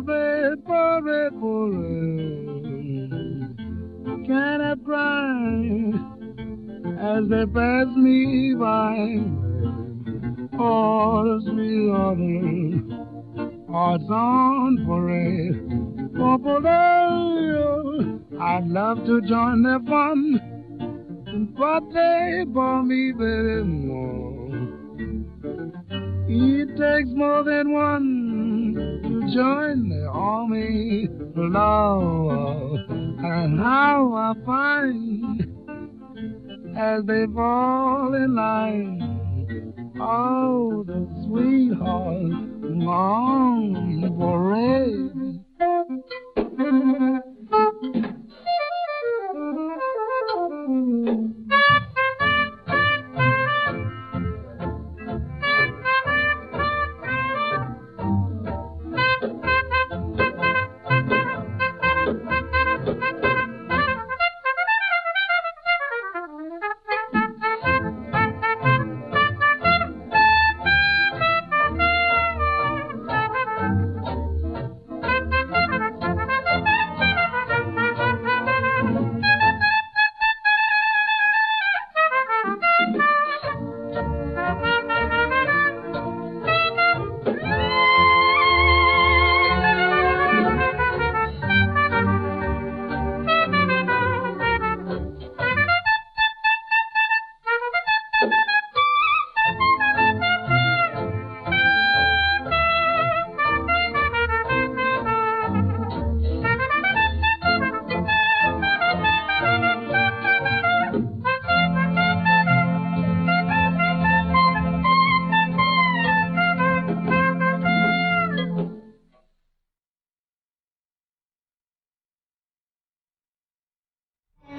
parade, parade, parade. Can I cry as they pass me by? Oh, the sweet autumn hearts on parade. Oh, parade, I'd love to join their fun, but they bore me very more. It takes more than one to join the army, love, and how I find as they fall in line. Oh, the sweetheart on parade.